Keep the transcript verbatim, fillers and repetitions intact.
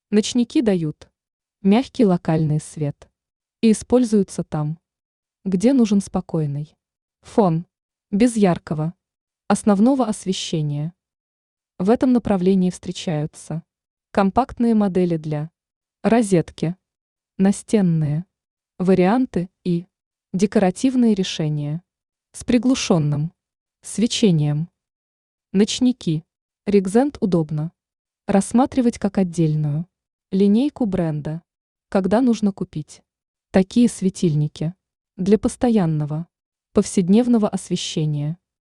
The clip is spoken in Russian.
Ночники дают мягкий локальный свет и используются там, где нужен спокойный фон, без яркого основного освещения. В этом направлении встречаются компактные модели для розетки, настенные варианты и декоративные решения с приглушенным свечением. Ночники Регзент удобно рассматривать как отдельную линейку бренда, когда нужно купить такие светильники для постоянного повседневного освещения.